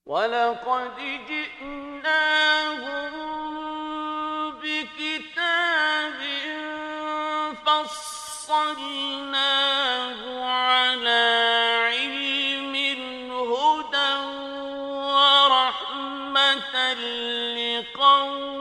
وَلَقَدْ جِئْنَاهُم بِكِتَابٍ فَصَّلْنَاهُ عَلَىٰ عِلْمٍ هُدًى وَرَحْمَةً لِّقَوْمٍ